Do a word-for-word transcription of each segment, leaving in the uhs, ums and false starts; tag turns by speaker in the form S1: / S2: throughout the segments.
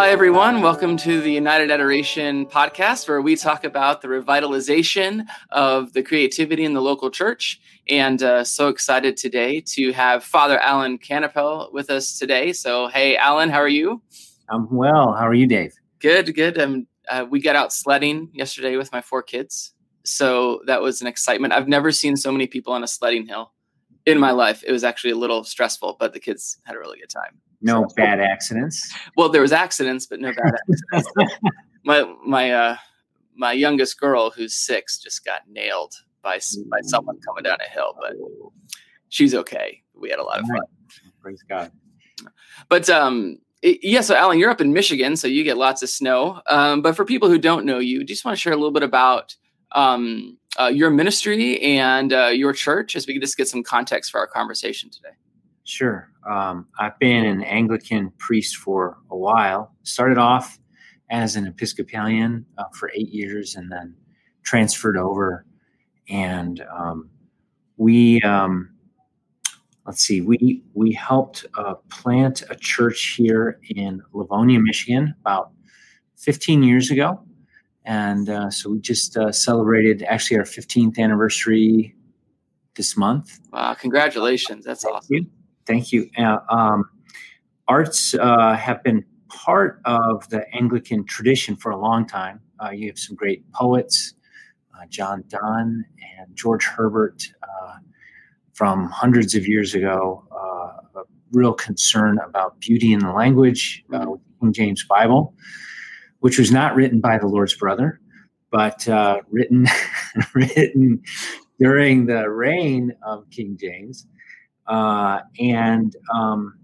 S1: Hi, everyone. Welcome to the United Adoration podcast, where we talk about the revitalization of the creativity in the local church. And uh, so excited today to have Father Alan Canapel with us today. So, hey, Alan, how are you?
S2: I'm well. How are you, Dave?
S1: Good, good. Um, uh, we got out sledding yesterday with my four kids. So that was an excitement. I've never seen so many people on a sledding hill in my life. It was actually a little stressful, but the kids had a really good time.
S2: No
S1: so,
S2: bad accidents.
S1: Well, there was accidents, but no bad accidents. my my uh, my youngest girl, who's six, just got nailed by by someone coming down a hill, but she's okay. We had a lot of fun.
S2: Praise God.
S1: But um, it, yeah, so Alan, you're up in Michigan, so you get lots of snow. Um, but for people who don't know you, do you just want to share a little bit about um, uh, your ministry and uh, your church, as we can just get some context for our conversation today?
S2: Sure. Um, I've been an Anglican priest for a while. Started off as an Episcopalian uh, for eight years and then transferred over. And um, we, um, let's see, we we helped uh, plant a church here in Livonia, Michigan, about fifteen years ago. And uh, so we just uh, celebrated actually our fifteenth anniversary this month.
S1: Wow, congratulations. That's
S2: Thank
S1: awesome.
S2: You. Thank you. Uh, um, arts uh, have been part of the Anglican tradition for a long time. Uh, you have some great poets, uh, John Donne and George Herbert, uh, from hundreds of years ago, uh, a real concern about beauty in the language, uh, with the King James Bible, which was not written by the Lord's brother, but uh, written written during the reign of King James. Uh, and um,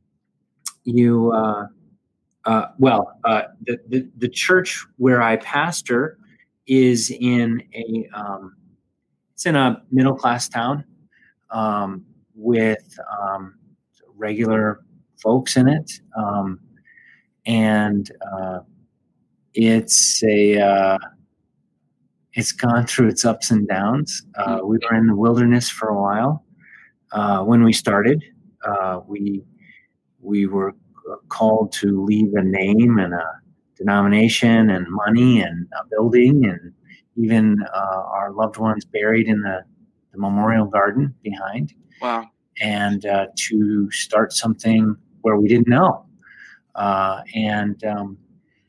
S2: you, uh, uh, well, uh, the, the the church where I pastor is in a um, it's in a middle class town um, with um, regular folks in it, um, and uh, it's a uh, it's gone through its ups and downs. Uh, we were in the wilderness for a while. Uh, when we started, uh, we we were called to leave a name and a denomination and money and a building and even uh, our loved ones buried in the, the memorial garden behind.
S1: Wow.
S2: And uh, to start something where we didn't know. Uh, and um,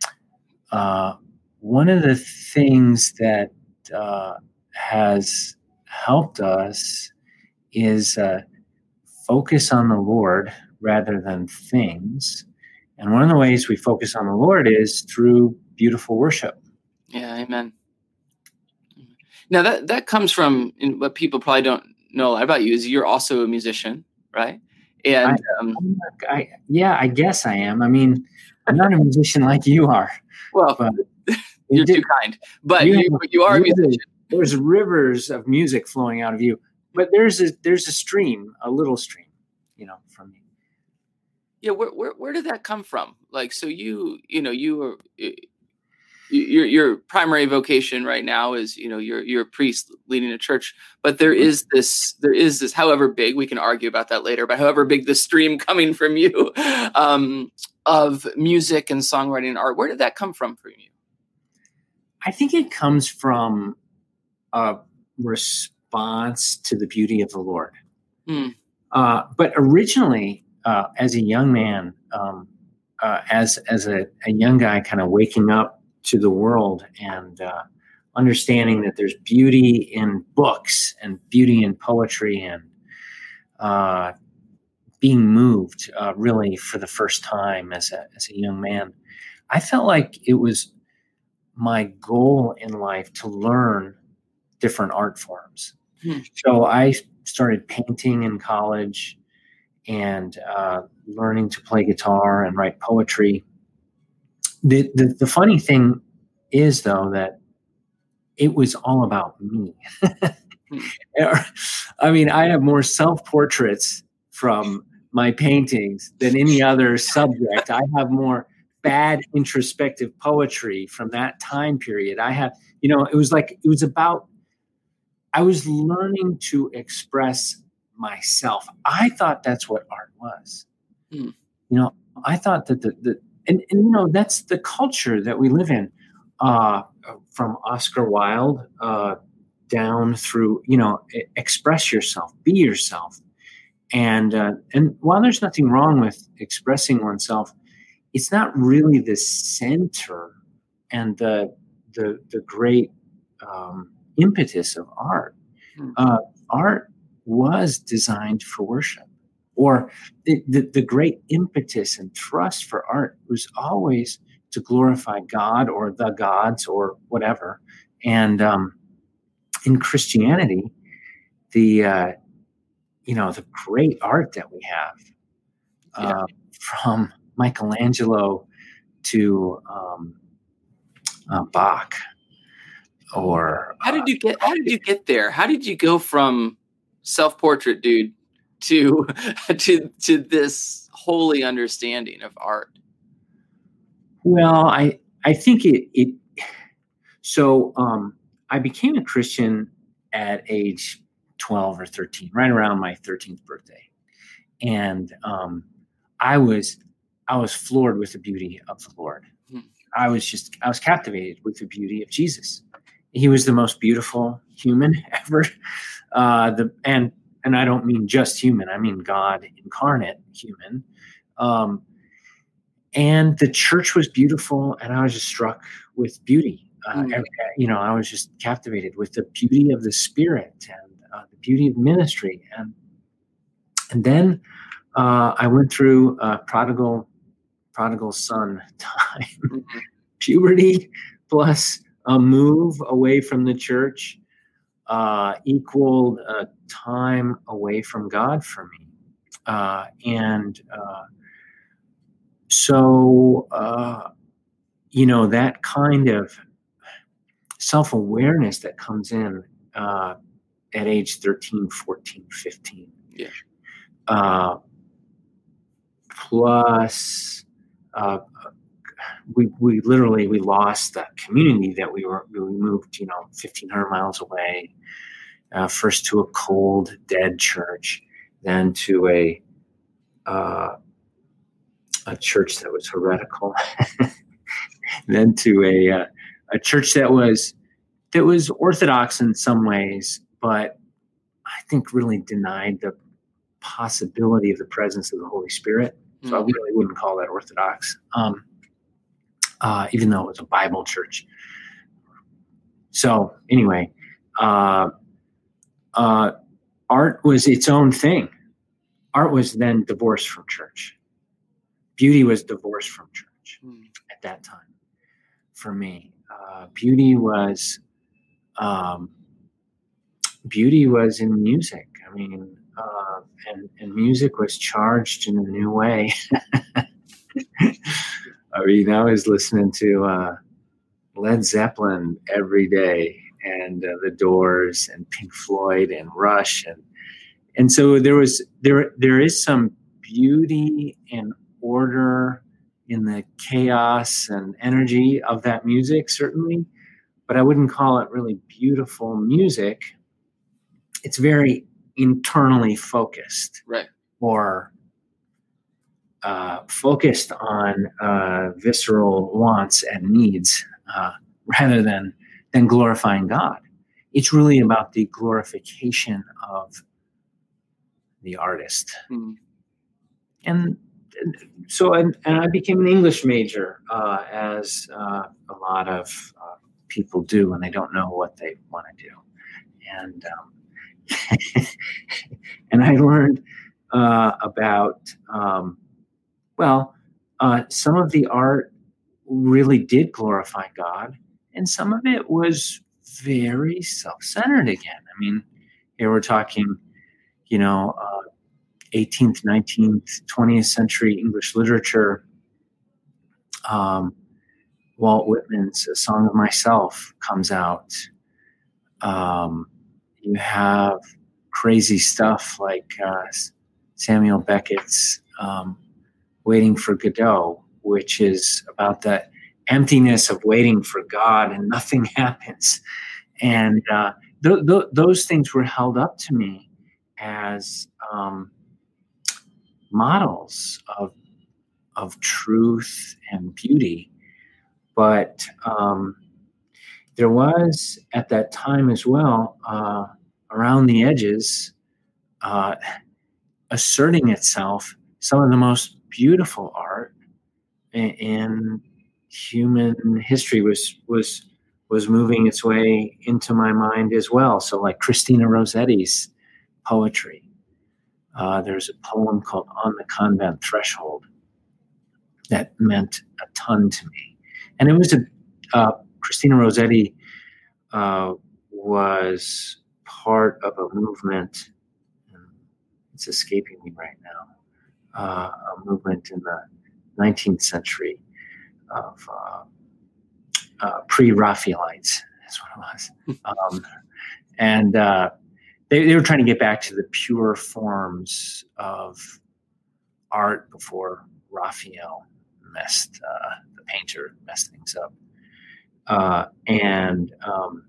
S2: uh, one of the things that uh, has helped us is uh, focus on the Lord rather than things. And one of the ways we focus on the Lord is through beautiful worship.
S1: Yeah, amen. Now that, that comes from what people probably don't know a lot about you is you're also a musician, right? And
S2: I,
S1: um,
S2: I, yeah, I guess I am. I mean, I'm not a musician like you are.
S1: Well,
S2: but
S1: you're
S2: did,
S1: too kind. But you, you, you are a musician.
S2: There's rivers of music flowing out of you. But there's a there's a stream, a little stream, you know, from me.
S1: Yeah, where where where did that come from? Like, so you you know you are your your primary vocation right now is you know you're you're a priest leading a church, but there is this there is this however big, we can argue about that later, but however big the stream coming from you um, of music and songwriting and art, where did that come from for you?
S2: I think it comes from a response to the beauty of the Lord. Mm. Uh, but originally, uh, as a young man, um, uh, as as a, a young guy, kind of waking up to the world and uh, understanding that there's beauty in books and beauty in poetry and uh, being moved uh, really for the first time as a as a young man, I felt like it was my goal in life to learn different art forms. Hmm. So I started painting in college and uh, learning to play guitar and write poetry. The, the the funny thing is, though, that it was all about me. hmm. I mean, I have more self-portraits from my paintings than any other subject. I have more bad introspective poetry from that time period. I have, you know, it was like, it was about, I was learning to express myself. I thought that's what art was. Hmm. You know, I thought that the, the and, and you know, that's the culture that we live in, uh, from Oscar Wilde uh, down through, you know, e- express yourself, be yourself. And, uh, and while there's nothing wrong with expressing oneself, it's not really the center and the, the, the great um, impetus of art.
S1: Hmm.
S2: Uh, art was designed for worship. Or the, the, the great impetus and thrust for art was always to glorify God or the gods or whatever. And um, in Christianity, the uh, you know the great art that we have, uh,
S1: Yeah.
S2: from Michelangelo to um, uh, Bach, or
S1: How did you get? How did you get there? How did you go from self-portrait dude to to to this holy understanding of art?
S2: Well, I I think it it so um, I became a Christian at age twelve or thirteen, right around my thirteenth birthday, and um, I was I was floored with the beauty of the Lord.
S1: Hmm.
S2: I was just I was captivated with the beauty of Jesus. He was the most beautiful human ever. Uh, the and and I don't mean just human. I mean God incarnate human. Um, and the church was beautiful, and I was just struck with beauty. Uh,
S1: Mm.
S2: every- you know, I was just captivated with the beauty of the Spirit and uh, the beauty of ministry, and and then uh, I went through uh, prodigal prodigal son time,
S1: Mhm.
S2: puberty plus a move away from the church uh, equaled a time away from God for me, uh, and uh, so. Uh, you know, that kind of self-awareness that comes in uh, at age thirteen, fourteen, fifteen.
S1: Yeah.
S2: Uh, plus, uh, we, we literally, we lost the community that we were, we moved, you know, fifteen hundred miles away, uh, first to a cold, dead church, then to a, uh, a church that was heretical, then to a, uh, a church that was that was orthodox in some ways, but I think really denied the possibility of the presence of the Holy Spirit. So mm. I really wouldn't call that orthodox, um, uh, even though it was a Bible church. So anyway, uh, uh, art was its own thing. Art was then divorced from church. Beauty was divorced from church mm. at that time for me. Uh, beauty was um, beauty was in music. I mean, uh, and and music was charged in a new way. I mean, I was listening to uh, Led Zeppelin every day, and uh, The Doors, and Pink Floyd, and Rush, and and so there was there there is some beauty and order in the chaos and energy of that music, certainly. But I wouldn't call it really beautiful music. It's very internally focused,
S1: right?
S2: Or uh, focused on uh, visceral wants and needs, uh, rather than than glorifying God. It's really about the glorification of the artist.
S1: Mm.
S2: And so, and, and I became an English major, uh, as uh, a lot of uh, people do when they don't know what they want to do. And um, and I learned uh, about, um, well, uh, some of the art really did glorify God, and some of it was very self-centered again. I mean, here we're talking, you know, uh, eighteenth, nineteenth, twentieth century English literature. Um, Walt Whitman's A Song of Myself comes out. Um, you have crazy stuff like uh, Samuel Beckett's um, Waiting for Godot, which is about that emptiness of waiting for God and nothing happens. And uh, th- th- those things were held up to me as um, models of of truth and beauty. But um, there was at that time as well, uh, around the edges, uh, asserting itself, some of the most beautiful art in, in human history was was was moving its way into my mind as well. So, like Christina Rossetti's poetry. Uh, there's a poem called "On the Convent Threshold" that meant a ton to me, and it was a uh, Christina Rossetti uh, was part of a movement. It's escaping me right now. Uh, a movement in the nineteenth century of uh, uh, pre-Raphaelites. That's what it was, um, and uh, they, they were trying to get back to the pure forms of art before Raphael messed uh, the painter messed things up. Uh, and um,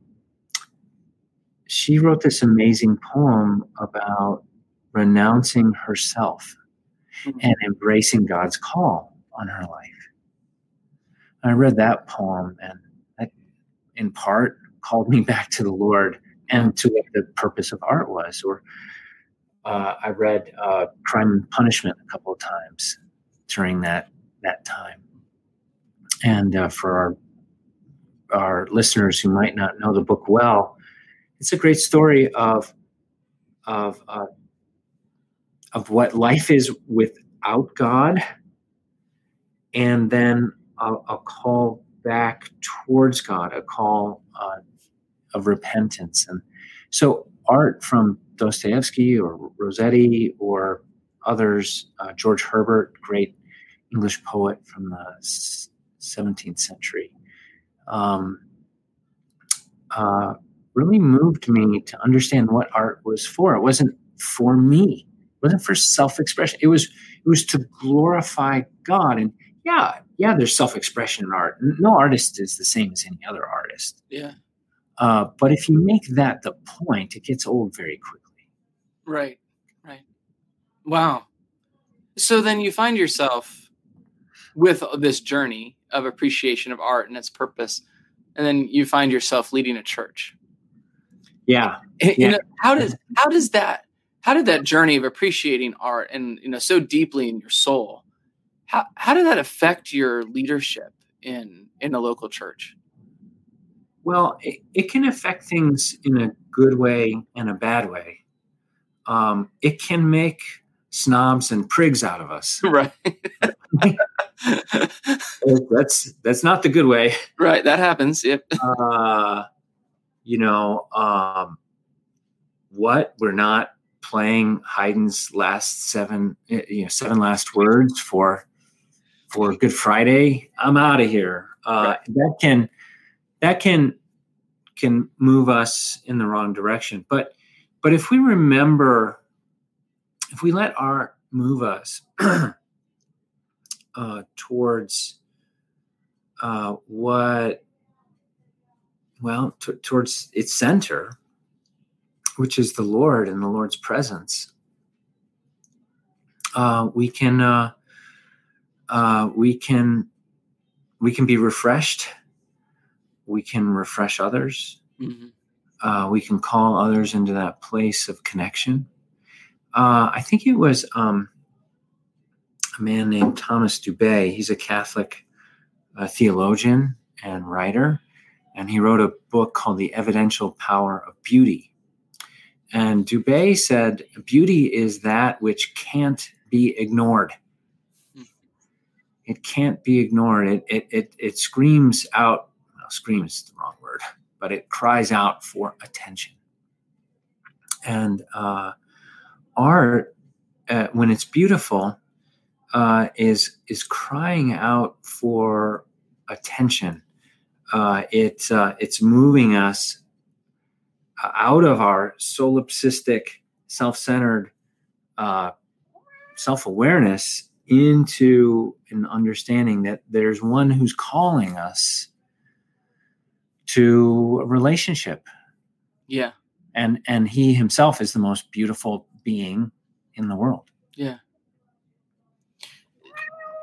S2: she wrote this amazing poem about renouncing herself mm-hmm. and embracing God's call on her life. And I read that poem, and that, in part, called me back to the Lord and to what the purpose of art was. Or uh, I read uh, Crime and Punishment a couple of times during that that time. And uh, for our our listeners who might not know the book well, it's a great story of of uh, of what life is without God, and then a, a call back towards God, a call uh, of repentance. And so art from Dostoevsky or Rossetti or others, uh, George Herbert, great English poet from the seventeenth century, um, uh, really moved me to understand what art was for. It wasn't for me. It wasn't for self-expression. It was it was to glorify God. And yeah, yeah, there's self-expression in art. No artist is the same as any other artist.
S1: Yeah.
S2: Uh, but if you make that the point, it gets old very quickly.
S1: Right, right. Wow. So then you find yourself with this journey of appreciation of art and its purpose, and then you find yourself leading a church.
S2: Yeah.
S1: You
S2: yeah.
S1: know, how does how does that how did that journey of appreciating art and you know so deeply in your soul, how how did that affect your leadership in in a local church?
S2: Well, it, it can affect things in a good way and a bad way. Um, it can make snobs and prigs out of us.
S1: Right.
S2: that's that's not the good way.
S1: Right. That happens. Yep.
S2: Uh, you know, um, what we're not playing Haydn's last seven, you know, seven last words for for Good Friday. I'm out of here. Uh, right. That can. That can can move us in the wrong direction. But but if we remember, if we let art move us uh, towards uh, what, well, t- towards its center, which is the Lord and the Lord's presence, uh, we can uh, uh, we can we can be refreshed. We can refresh others. Mm-hmm. Uh, we can call others into that place of connection. Uh, I think it was um, a man named Thomas Dubay. He's a Catholic uh, theologian and writer, and he wrote a book called The Evidential Power of Beauty. And Dubay said, beauty is that which can't be ignored. Mm-hmm. It can't be ignored. It, it, it, it screams out. Scream is the wrong word, but it cries out for attention. And uh, art, uh, when it's beautiful, uh, is is crying out for attention. Uh, it uh, it's moving us out of our solipsistic, self-centered uh, self-awareness into an understanding that there's one who's calling us to a relationship.
S1: Yeah.
S2: And and he himself is the most beautiful being in the world.
S1: Yeah.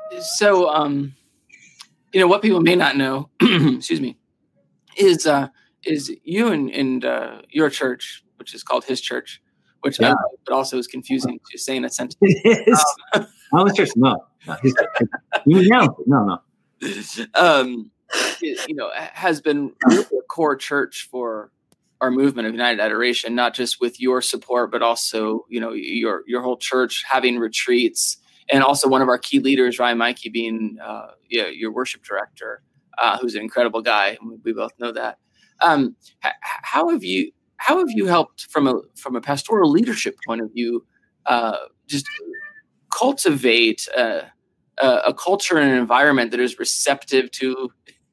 S1: So, um, you know, what people may not know, excuse me, is uh, is you and, and uh, your church, which is called His Church, which
S2: Yeah.
S1: I love, but also is confusing to say in a sentence.
S2: It is.
S1: Um,
S2: No, it's just no. No, His Church. You know, no, no.
S1: um, it, you know, has been really a core church for our movement of United Adoration, not just with your support, but also, you know, your your whole church having retreats, and also one of our key leaders, Ryan Mikey, being uh, yeah, your worship director, uh, who's an incredible guy. We both know that. Um, h- how have you how have you helped from a from a pastoral leadership point of view, uh, just cultivate uh, a, a culture and an environment that is receptive to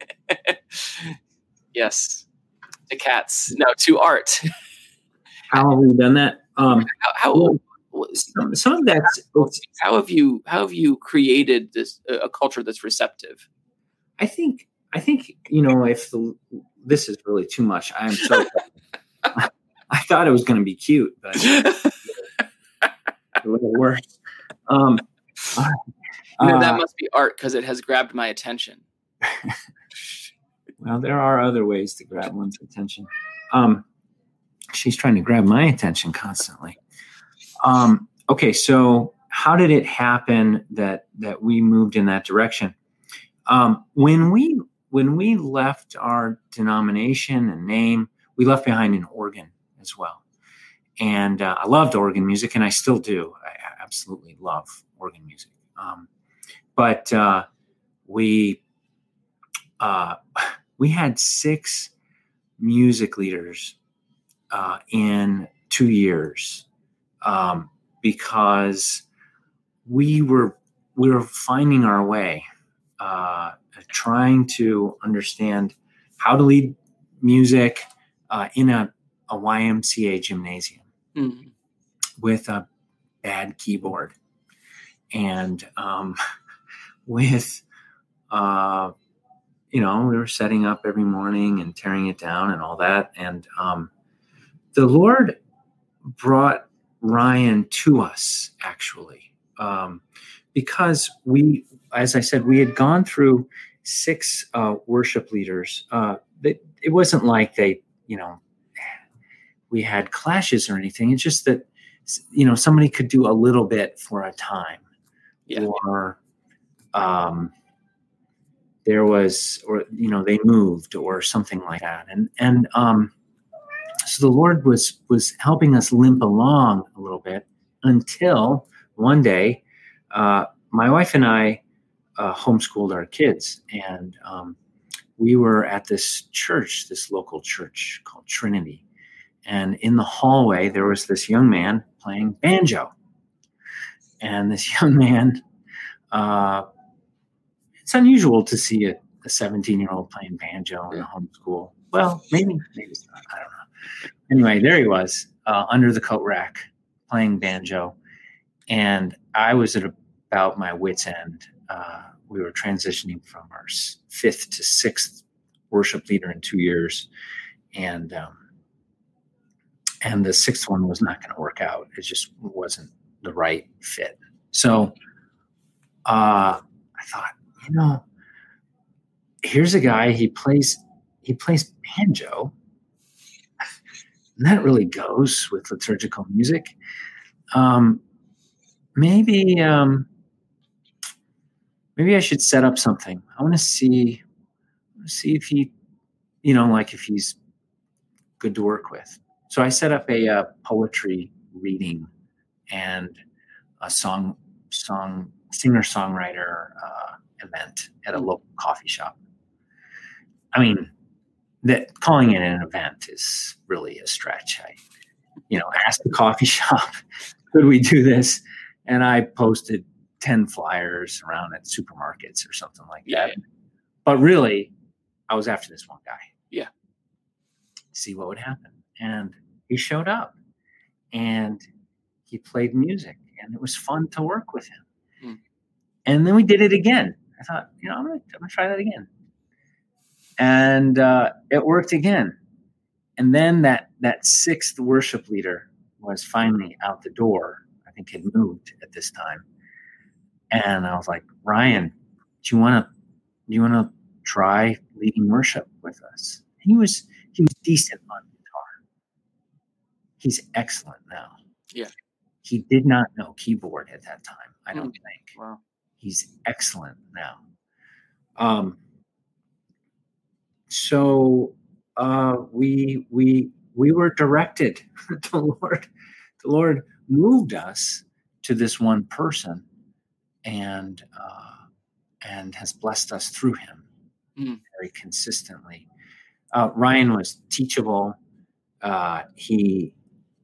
S1: yes, to cats, no, to art.
S2: How have we done that? Um,
S1: How, how
S2: well, some, some of that's it's,
S1: how have you how have you created this a culture that's receptive?
S2: I think I think you know if the, this is really too much. I'm so I, I thought it was going to be cute, but a little worse. Um, uh,
S1: You know, that must be art because it has grabbed my attention.
S2: Well, there are other ways to grab one's attention. Um, she's trying to grab my attention constantly. Um, okay, so how did it happen that that we moved in that direction? Um, when we when we left our denomination and name, we left behind an organ as well. And uh, I loved organ music, and I still do. I absolutely love organ music. Um, but uh, we uh, we had six music leaders uh, in two years um, because we were we were finding our way, uh, trying to understand how to lead music uh, in a, a Y M C A gymnasium. Mm-hmm. With a bad keyboard and um, with, uh, you know, we were setting up every morning and tearing it down and all that. And um, the Lord brought Ryan to us, actually, um, because we, as I said, we had gone through six uh, worship leaders. Uh, it, it wasn't like they, you know, we had clashes or anything. It's just that, you know, somebody could do a little bit for a time, yeah. or um, there was, or, you know, they moved or something like that. And, and um, so the Lord was, was helping us limp along a little bit until one day, uh, my wife and I uh, homeschooled our kids, and um, we were at this church, this local church called Trinity. And in the hallway, there was this young man playing banjo. And this young man, uh, it's unusual to see a, a seventeen-year-old playing banjo in a homeschool. Well, maybe, maybe it's not. I don't know. Anyway, there he was uh, under the coat rack playing banjo. And I was at about my wit's end. Uh, we were transitioning from our fifth to sixth worship leader in two years. And, um, And the sixth one was not going to work out. It just wasn't the right fit. So uh, I thought, you know, here's a guy. He plays he plays banjo, and that really goes with liturgical music. Um, maybe um, maybe I should set up something. I want to see see if he, you know, like if he's good to work with. So I set up a uh, poetry reading and a song, song singer-songwriter uh, event at a local coffee shop. I mean, that calling it an event is really a stretch. I, you know, asked the coffee shop, could we do this? And I posted ten flyers around at supermarkets or something like that. Yeah. But really, I was after this one guy.
S1: Yeah.
S2: See what would happen. And he showed up and he played music, and it was fun to work with him. Hmm. And then we did it again. I thought, you know, I'm going to try that again. And uh, it worked again. And then that, that sixth worship leader was finally out the door. I think had moved at this time. And I was like, Ryan, do you want to, do you want to try leading worship with us? He was, he was decent on guitar. He's excellent now.
S1: Yeah.
S2: He did not know keyboard at that time, I don't
S1: Mm.
S2: think.
S1: Wow.
S2: He's excellent now. Um, so uh, we we we were directed. the Lord, the Lord moved us to this one person, and uh, and has blessed us through him
S1: Mm.
S2: very consistently. Uh, Ryan was teachable. Uh, he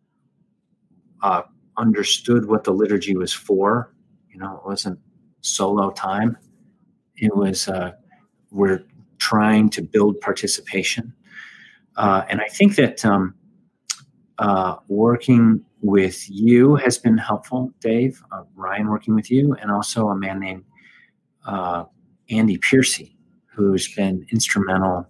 S2: uh, understood what the liturgy was for. You know, it wasn't solo time. It was, uh, we're trying to build participation. Uh, and I think that um, uh, working with you has been helpful, Dave, uh, Ryan working with you, and also a man named uh, Andy Piercy, who's been instrumental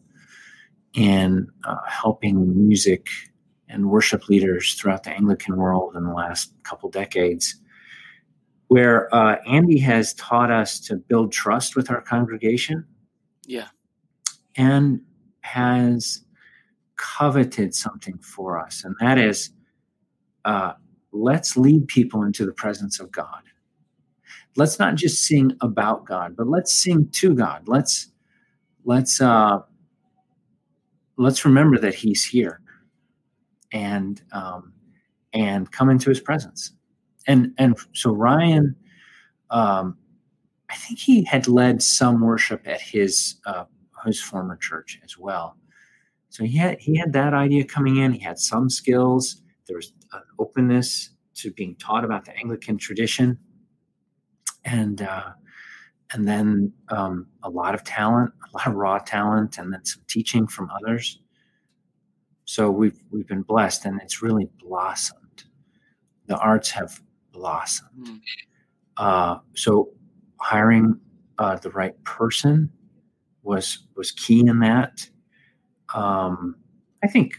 S2: in uh, helping music and worship leaders throughout the Anglican world in the last couple decades, where uh, Andy has taught us to build trust with our congregation.
S1: Yeah.
S2: And has coveted something for us. And that is, uh, let's lead people into the presence of God. Let's not just sing about God, but let's sing to God. Let's, let's, uh, let's remember that he's here and, um, and come into his presence. And, and so Ryan, um, I think he had led some worship at his, uh, his former church as well. So he had he had that idea coming in. He had some skills. There was an openness to being taught about the Anglican tradition, and uh, and then um, a lot of talent, a lot of raw talent, and then some teaching from others. So we've we've been blessed, and it's really blossomed. The arts have blossomed. Mm. Uh, so hiring uh, the right person was was key in that. Um, I think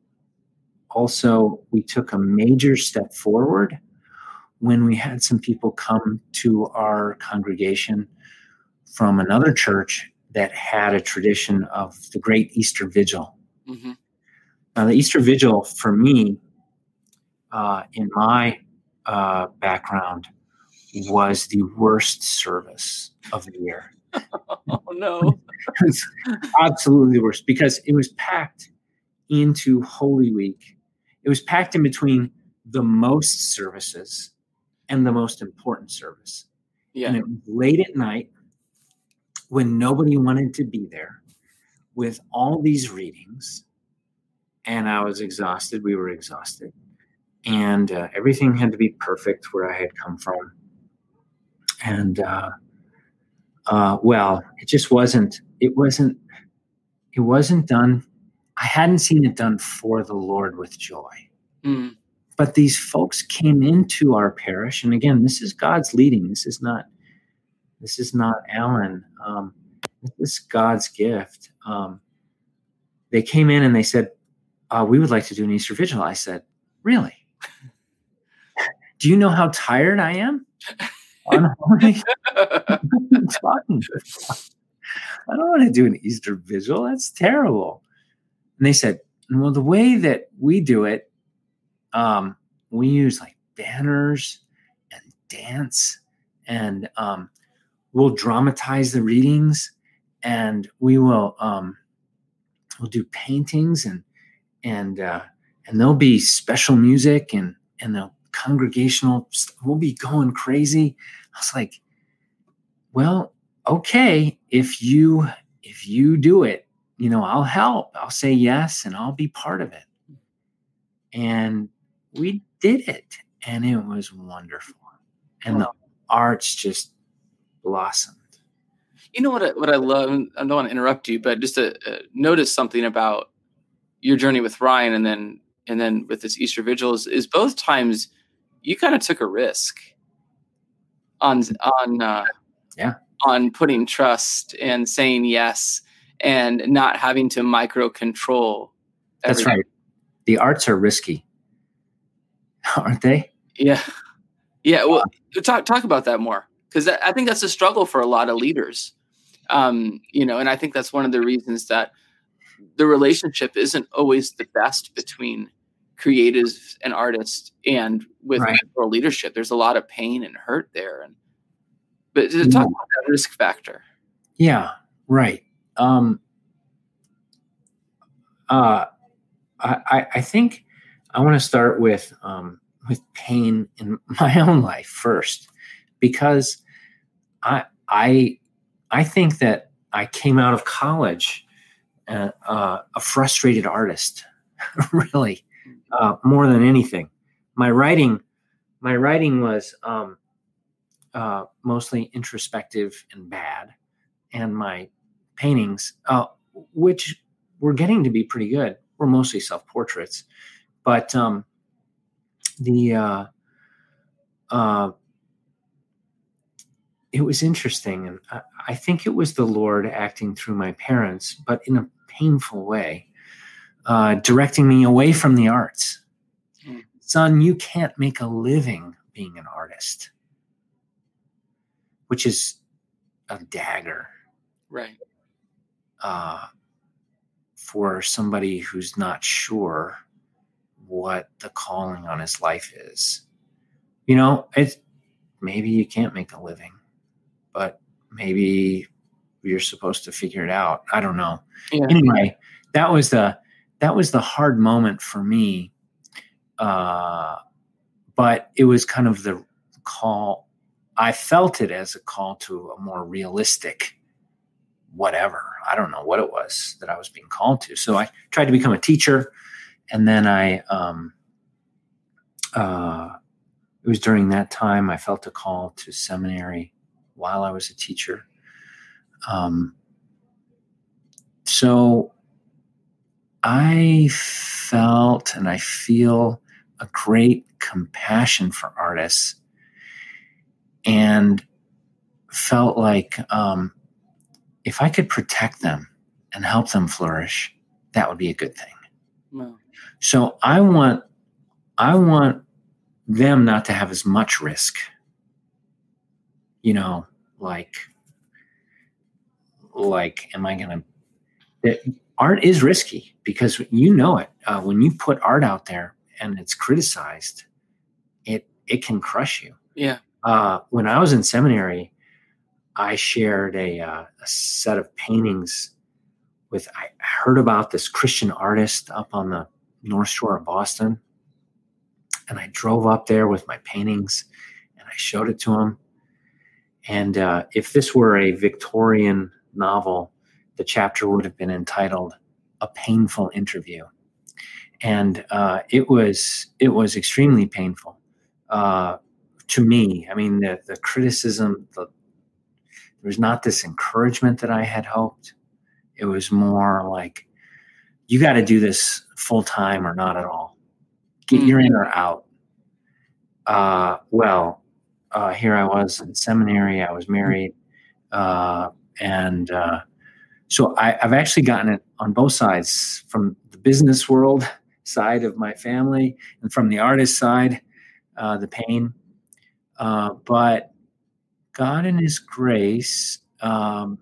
S2: also we took a major step forward when we had some people come to our congregation from another church that had a tradition of the great Easter Vigil. Mm-hmm. Now, the Easter Vigil, for me, uh, in my uh, background, was the worst service of the year.
S1: Oh, no.
S2: It's absolutely the worst because it was packed into Holy Week. It was packed in between the most services and the most important service.
S1: Yeah.
S2: And it was late at night when nobody wanted to be there with all these readings. And I was exhausted. We were exhausted. And uh, everything had to be perfect where I had come from. And, uh, uh, well, it just wasn't, it wasn't, it wasn't done. I hadn't seen it done for the Lord with joy. Mm. But these folks came into our parish. And again, this is God's leading. This is not, this is not Alan. Um, this is God's gift. Um, they came in and they said, uh, we would like to do an Easter Vigil. I said, really? Do you know how tired I am? I'm like, talking I don't want to do an Easter Vigil. That's terrible. And they said, well, the way that we do it, um, we use like banners and dance, and um, we'll dramatize the readings, and we will um, we'll do paintings, and and uh, and there'll be special music, and and the congregational we'll be going crazy. I was like, well, okay, if you if you do it, you know, I'll help. I'll say yes, and I'll be part of it. And we did it, and it was wonderful. And the arts just blossomed.
S1: You know what I, what I love, I don't want to interrupt you, but just to uh, notice something about your journey with Ryan and then and then with this Easter Vigil is, is both times you kind of took a risk on on uh,
S2: yeah.
S1: on putting trust and saying yes and not having to micro control.
S2: That's right. The arts are risky, aren't they?
S1: Yeah. Yeah. Well, talk, talk about that more. because I think that's a struggle for a lot of leaders. Um, you know, and I think that's one of the reasons that the relationship isn't always the best between creatives and artists and with
S2: Right.
S1: mentoral leadership. There's a lot of pain and hurt there. And but to talk about that risk factor.
S2: Yeah, right. Um, uh, I, I think I want to start with um, with pain in my own life first, because I I I think that I came out of college uh, uh, a frustrated artist, really, uh, more than anything. My writing, my writing was um, uh, mostly introspective and bad, and my paintings, uh, which were getting to be pretty good, were mostly self-portraits. But um, the uh, uh, it was interesting, and I, I think it was the Lord acting through my parents, but in a painful way, uh, directing me away from the arts. Mm. Son, you can't make a living being an artist, which is a dagger,
S1: right?
S2: Uh, for somebody who's not sure what the calling on his life is. You know, it's maybe you can't make a living, but maybe you're supposed to figure it out. I don't know. Yeah. Anyway, that was the that was the hard moment for me. Uh, but it was kind of the call. I felt it as a call to a more realistic whatever. I don't know what it was that I was being called to. So I tried to become a teacher. And then I, um, uh, it was during that time I felt a call to seminary while I was a teacher. Um, so I felt and I feel a great compassion for artists, and felt like um, if I could protect them and help them flourish, that would be a good thing. Wow. So I want, I want them not to have as much risk, you know, like, like, am I going to, art is risky because you know it, uh, when you put art out there and it's criticized, it, it can crush you.
S1: Yeah.
S2: Uh, when I was in seminary, I shared a, uh, a set of paintings with, I heard about this Christian artist up on the North Shore of Boston. And I drove up there with my paintings and I showed it to him. And uh, if this were a Victorian novel, the chapter would have been entitled "A Painful Interview." And uh, it was, it was extremely painful uh, to me. I mean, the, the criticism, the, there was not this encouragement that I had hoped. It was more like, you got to do this full time or not at all. Get your in or out. Uh, well, uh, here I was in seminary. I was married. Uh, and uh, so I, I've actually gotten it on both sides, from the business world side of my family and from the artist side, uh, the pain. Uh, but God in his grace um,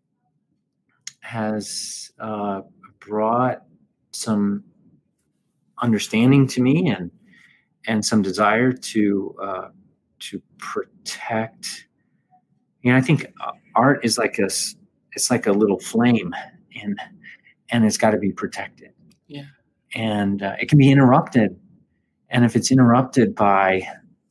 S2: has uh, brought some understanding to me and and some desire to uh, to protect. You know, I think art is like a it's like a little flame, and and it's got to be protected.
S1: Yeah,
S2: and uh, it can be interrupted, and if it's interrupted by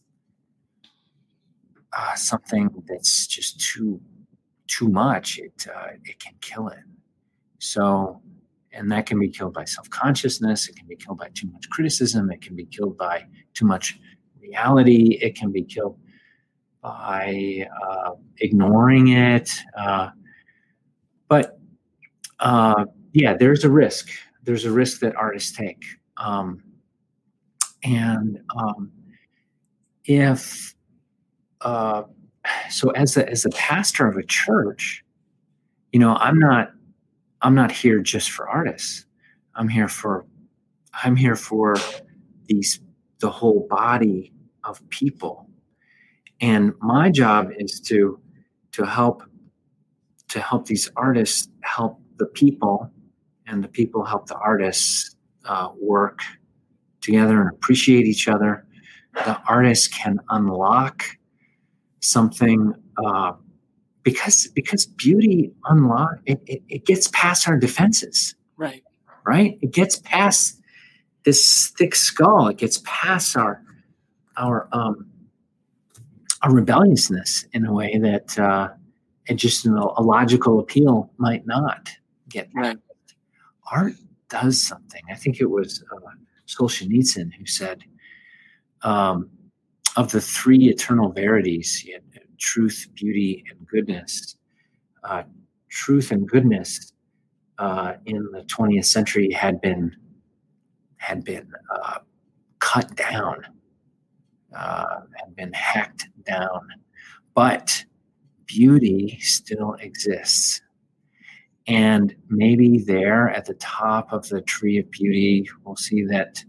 S2: uh, something that's just too too much, it uh, it can kill it. So. And that can be killed by self-consciousness. It can be killed by too much criticism. It can be killed by too much reality. It can be killed by uh, ignoring it. Uh, but uh, yeah, there's a risk. There's a risk that artists take. Um, and um, if uh, so, as a as a pastor of a church, you know, I'm not. I'm not here just for artists. I'm here for, I'm here for these, the whole body of people. And my job is to to help to help these artists help the people, and the people help the artists uh, work together and appreciate each other. The artists can unlock something uh, because because beauty unlock it, it, it gets past our defenses.
S1: Right.
S2: Right. It gets past this thick skull. It gets past our our um, our rebelliousness in a way that uh, it just you know, a logical appeal might not get.
S1: Right.
S2: Art does something. I think it was uh, Solzhenitsyn who said, um, of the three eternal verities, you had truth, beauty, and goodness. Uh, truth and goodness uh, in the twentieth century had been had been uh, cut down, uh, had been hacked down, but beauty still exists. And maybe there at the top of the tree of beauty, we'll see that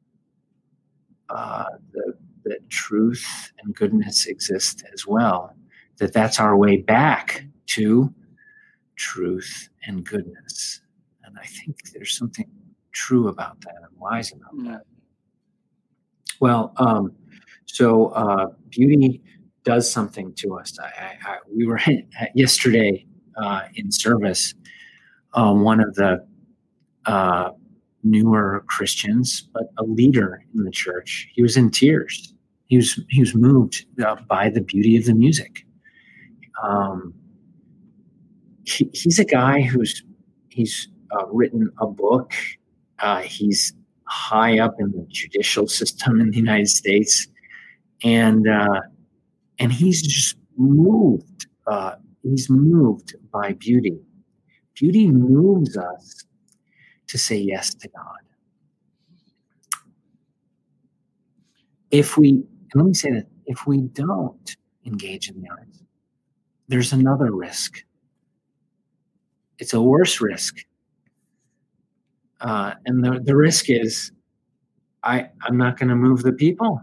S2: uh, the, that truth and goodness exist as well, that that's our way back to truth and goodness. And I think there's something true about that and wise about
S1: Mm.
S2: that. Well, um, so uh, beauty does something to us. I, I, I, we were yesterday uh, in service. Um, one of the uh, newer Christians, but a leader in the church, he was in tears. He was he was moved uh, by the beauty of the music. Um, he, he's a guy who's he's uh, written a book. Uh, he's high up in the judicial system in the United States, and uh, and he's just moved. Uh, he's moved by beauty. Beauty moves us to say yes to God. If we, and let me say that, if we don't engage in the arts, there's another risk. It's a worse risk. Uh, and the, the risk is I, I'm not going to move the people.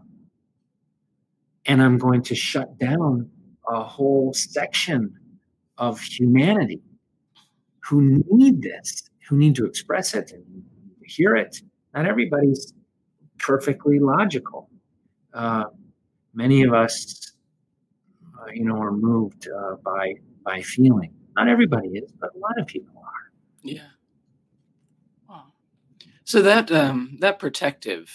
S2: And I'm going to shut down a whole section of humanity who need this, who need to express it and hear it. Not everybody's perfectly logical. Uh, many of us, uh, you know, are moved uh, by by feeling. Not everybody is, but a lot of people are.
S1: Yeah. Wow. So that um, that protective,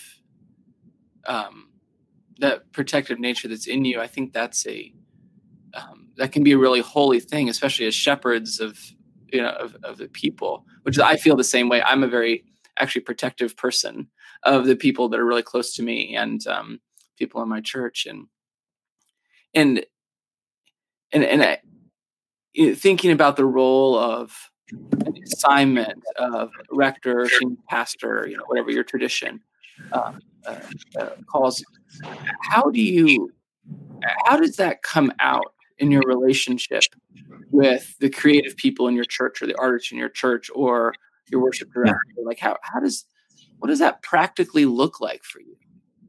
S1: um, that protective nature that's in you, I think that's a um, that can be a really holy thing, especially as shepherds of you know of, of the people. Which I feel the same way. I'm a very actually protective person of the people that are really close to me and um, people in my church, and and and and I, you know, thinking about the role of an assignment of rector, senior pastor, you know, whatever your tradition uh, uh, uh, calls. How do you? How does that come out in your relationship with the creative people in your church, or the artists in your church, or your worship director? Like, how how does what does that practically look like for you?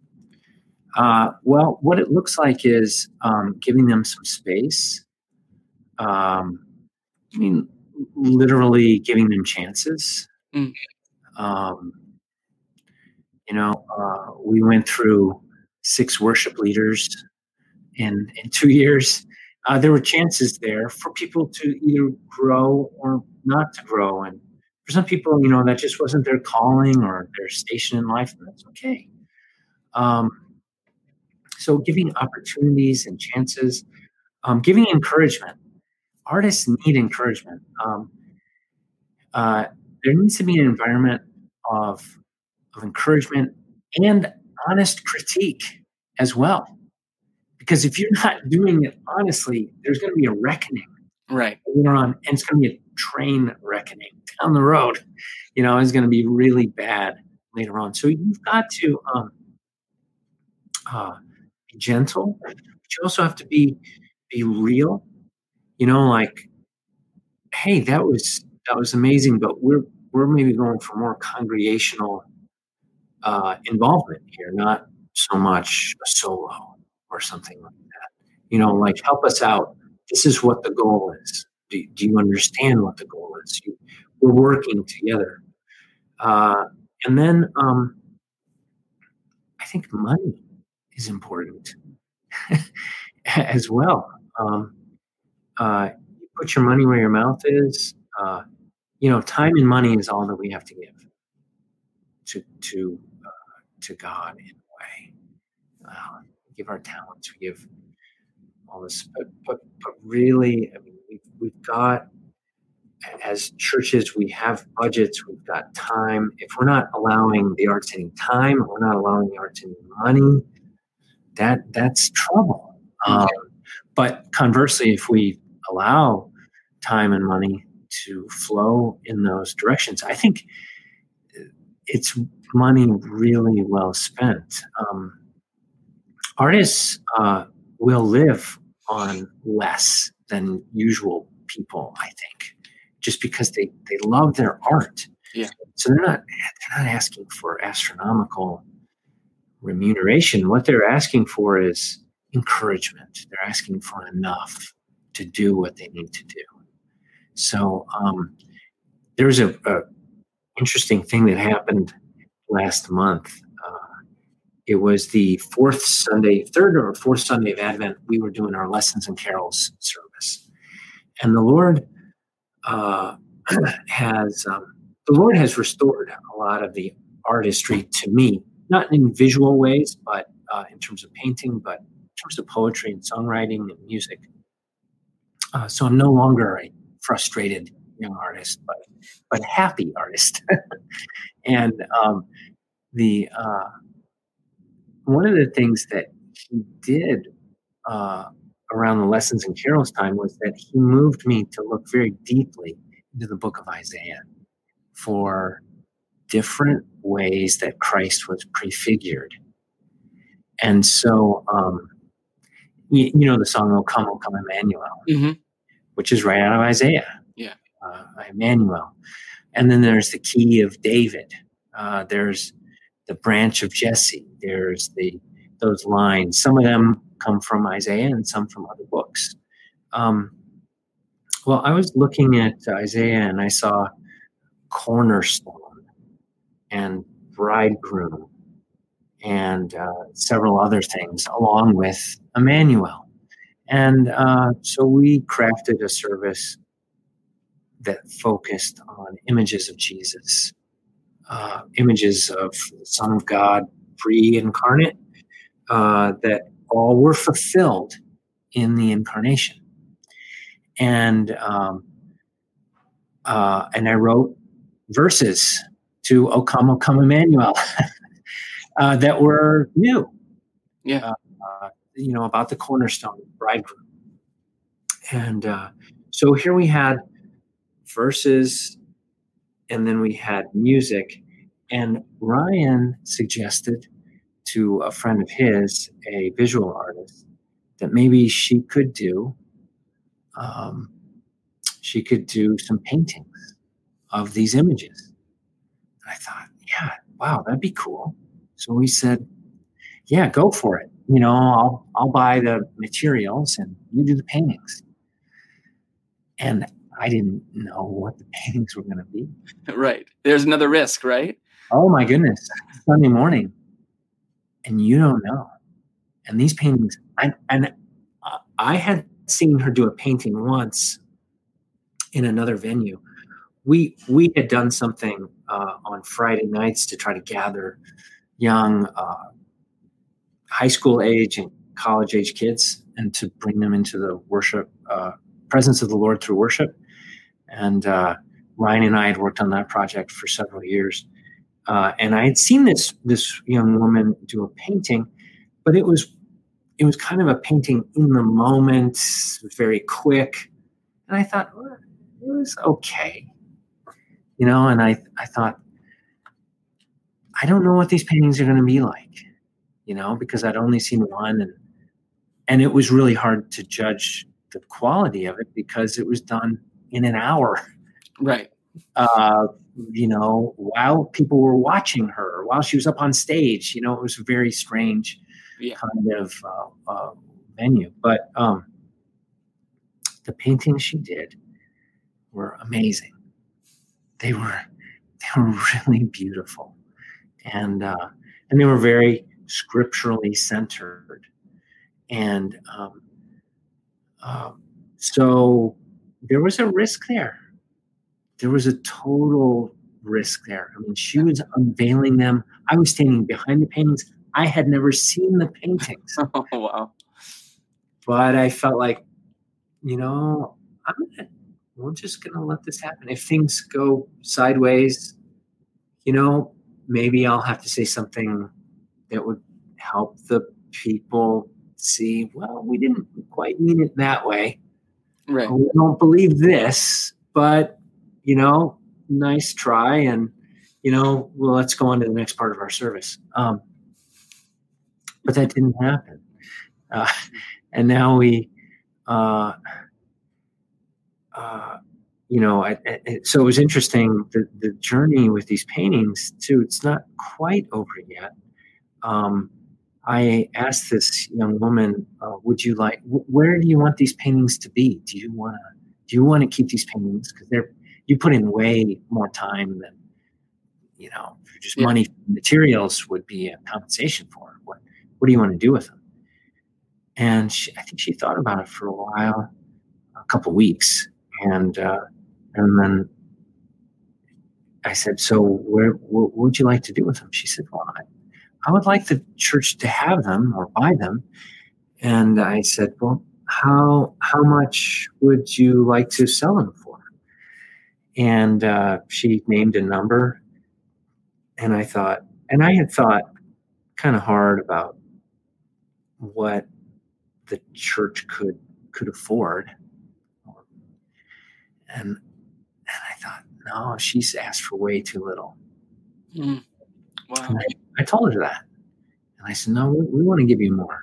S2: Uh, well, what it looks like is um, giving them some space. Um, I mean, literally giving them chances.
S1: Mm.
S2: Um, you know, uh, we went through six worship leaders in, in two years. Uh, there were chances there for people to either grow or not to grow. And for some people, you know, that just wasn't their calling or their station in life, and that's okay. Um, so giving opportunities and chances, um, giving encouragement. Artists need encouragement. Um, uh, there needs to be an environment of, of encouragement and honest critique as well. Because if you're not doing it honestly, there's going to be a reckoning
S1: Right.
S2: later on, and it's going to be a train reckoning down the road. You know, it's going to be really bad later on. So you've got to um, uh, be gentle, but you also have to be be real. You know, like, hey, that was that was amazing, but we're we're maybe going for more congregational uh, involvement here, not so much a solo or something like that. You know, like, help us out. This is what the goal is. Do, do you understand what the goal is? You, we're working together. Uh, and then um, I think money is important as well. Um, uh, you put your money where your mouth is. Uh, you know, time and money is all that we have to give to to uh, to God in a way. Uh, we give our talents. We give all this, but but but really, I mean, we've we've got, as churches, we have budgets, we've got time. If we're not allowing the arts any time, we're not allowing the arts any money, that that's trouble. Um, but conversely, if we allow time and money to flow in those directions, I think it's money really well spent. Um, artists uh, will live on less than usual people, I think, just because they, they love their art.
S1: Yeah.
S2: So they're not they're not asking for astronomical remuneration. What they're asking for is encouragement. They're asking for enough to do what they need to do. So um, there was a, a interesting thing that happened last month. Uh, it was the fourth Sunday, third or fourth Sunday of Advent. We were doing our Lessons and Carols service, and the Lord uh, has um, the Lord has restored a lot of the artistry to me, not in visual ways, but uh, in terms of painting, but in terms of poetry and songwriting and music. Uh, so I'm no longer a frustrated young artist, but but happy artist. And um, the uh, one of the things that he did uh, around the Lessons and Carols time was that he moved me to look very deeply into the book of Isaiah for different ways that Christ was prefigured. And so, um, you, you know the song, "O Come, O Come, Emmanuel," mm-hmm. which is right out of Isaiah.
S1: Yeah.
S2: Uh, Emmanuel. And then there's the key of David. Uh, there's the branch of Jesse. There's the those lines. Some of them come from Isaiah and some from other books. Um, well, I was looking at Isaiah and I saw cornerstone and bridegroom and uh, several other things along with Emmanuel. And uh, so we crafted a service that focused on images of Jesus, uh, images of the Son of God, pre-incarnate, uh, that all were fulfilled in the incarnation. And um, uh, and I wrote verses to "O Come, O Come, Emmanuel" uh, that were new.
S1: Yeah,
S2: uh, uh, you know, about the cornerstone, bridegroom. And uh, so here we had verses, and then we had music. And Ryan suggested to a friend of his, a visual artist, that maybe she could do um, she could do some paintings of these images. And I thought, yeah, wow, that'd be cool. So we said, yeah, go for it. You know, I'll I'll buy the materials and you do the paintings. And I didn't know what the paintings were going to be.
S1: Right. There's another risk, right?
S2: Oh my goodness. Sunday morning. And you don't know. And these paintings, I, and I had seen her do a painting once in another venue. We we had done something uh, on Friday nights to try to gather young uh, high school age and college age kids and to bring them into the worship uh, presence of the Lord through worship. And uh, Ryan and I had worked on that project for several years. Uh, and I had seen this this young woman do a painting, but it was it was kind of a painting in the moment, very quick. And I thought, well, it was okay. You know, and I I thought, I don't know what these paintings are going to be like, you know, because I'd only seen one. And and it was really hard to judge the quality of it because it was done in an hour.
S1: Right.
S2: Uh, you know, while people were watching her, while she was up on stage, you know, it was a very strange
S1: yeah.
S2: kind of uh, uh, venue. But um, the paintings she did were amazing. They were they were really beautiful, and uh, and they were very scripturally centered, and um, uh, so there was a risk there. There was a total risk there. I mean, she was unveiling them. I was standing behind the paintings. I had never seen the paintings.
S1: Oh, wow.
S2: But I felt like, you know, I'm gonna, we're just going to let this happen. If things go sideways, you know, maybe I'll have to say something that would help the people see, well, we didn't quite mean it that way.
S1: Right.
S2: We don't believe this, but, you know, nice try. And, you know, well, let's go on to the next part of our service. Um, but that didn't happen. Uh, and now we, uh, uh, you know, I, I, so it was interesting, the, the journey with these paintings too. It's not quite over yet. Um, I asked this young woman, uh, would you like, wh- where do you want these paintings to be? Do you want to, do you want to keep these paintings? Because they're, you put in way more time than, you know, just
S1: Yeah.
S2: money, materials would be a compensation for. What, what do you want to do with them? And she, I think she thought about it for a while, a couple weeks. And, uh, and then I said, so where, what would you like to do with them? She said, well, I, I would like the church to have them or buy them. And I said, well, how, how much would you like to sell them for? And, uh, she named a number. And I thought, and I had thought kind of hard about what the church could, could afford. And, and I thought, no, she's asked for way too little.
S1: Mm. Wow.
S2: And I, I told her that. And I said, no, we, we want to give you more.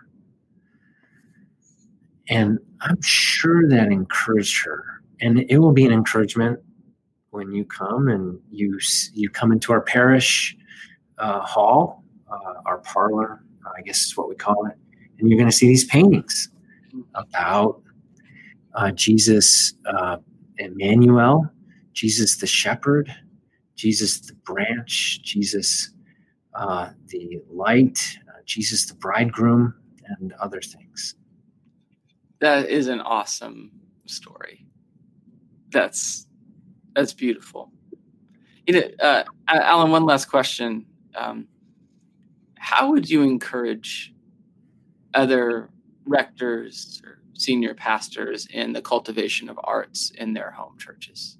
S2: And I'm sure that encouraged her. And it will be an encouragement when you come and you you come into our parish uh, hall, uh, our parlor, I guess is what we call it. And you're going to see these paintings about uh, Jesus, uh, Emmanuel, Jesus the shepherd, Jesus the branch, Jesus uh, the light, uh, Jesus the bridegroom, and other things.
S1: That is an awesome story. That's that's beautiful. You know, uh, Alan, one last question. Um, how would you encourage other rectors or senior pastors in the cultivation of arts in their home churches?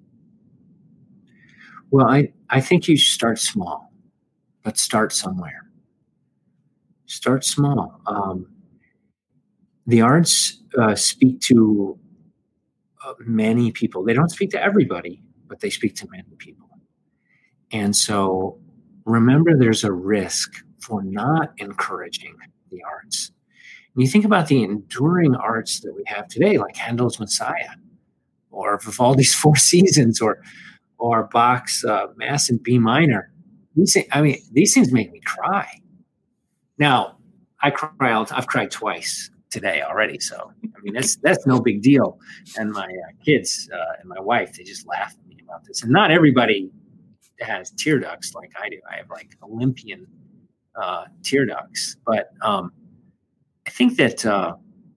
S2: Well, I, I think you start small, but start somewhere. Start small. Um, the arts uh, speak to uh, many people. They don't speak to everybody, but they speak to many people. And so remember, there's a risk for not encouraging the arts. And you think about the enduring arts that we have today, like Handel's Messiah, or Vivaldi's Four Seasons, or or Bach's uh, Mass in B minor. These things, I mean, these things make me cry. Now, I cry. All, I've cried twice today already, so I mean that's that's no big deal. And my uh, kids uh, and my wife, they just laugh at me about this. And not everybody has tear ducts like I do. I have like Olympian uh, tear ducts, but um, I think that uh,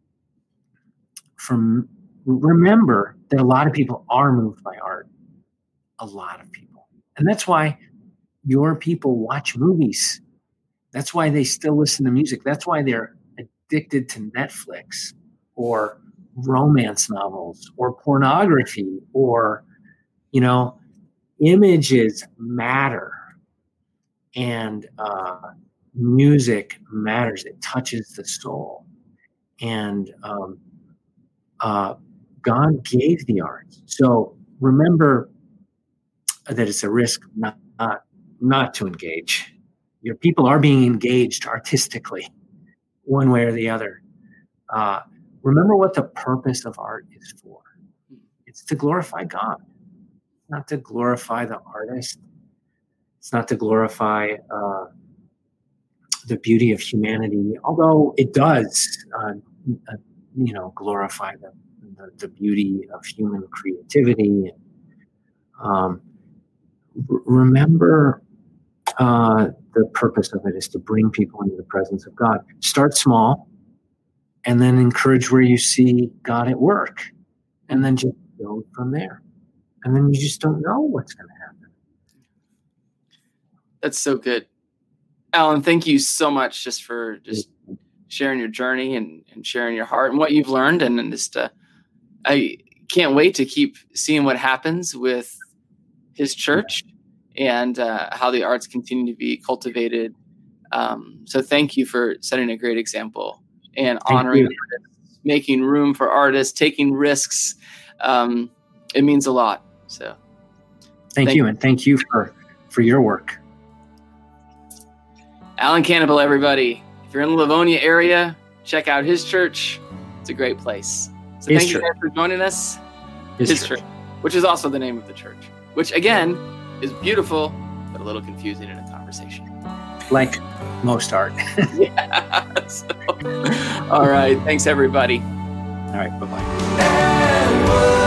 S2: from remember that a lot of people are moved by art. A lot of people, and that's why your people watch movies. That's why they still listen to music. That's why they're addicted to Netflix or romance novels or pornography or, you know, images matter, and uh, music matters. It touches the soul. And um, uh, God gave the arts. So remember that it's a risk not, not, not to engage. Your people are being engaged artistically, one way or the other. Uh, remember what the purpose of art is for. It's to glorify God, not to glorify the artist. It's not to glorify uh, the beauty of humanity, although it does. Uh, uh, you know, glorify the, the, the beauty of human creativity. And, um, r- remember, uh, the purpose of it is to bring people into the presence of God. Start small, and then encourage where you see God at work, and then just build from there. And then you just don't know what's going to happen.
S1: That's so good. Alan, thank you so much just for just sharing your journey and, and sharing your heart and what you've learned. And, and just, uh, I can't wait to keep seeing what happens with his church and uh, how the arts continue to be cultivated. Um, so thank you for setting a great example and
S2: Thank
S1: honoring
S2: you.
S1: artists, making room for artists, taking risks. Um, it means a lot. So
S2: thank, thank you. And thank you for, for your work.
S1: Alan Campbell, everybody. If you're in the Livonia area, check out his church. It's a great place. So
S2: his
S1: thank
S2: church.
S1: you guys for joining us.
S2: His,
S1: his
S2: church.
S1: church, which is also the name of the church, which again is beautiful, but a little confusing in a conversation.
S2: Like most art.
S1: Yeah. So, all right. Thanks, everybody.
S2: All right. Bye-bye.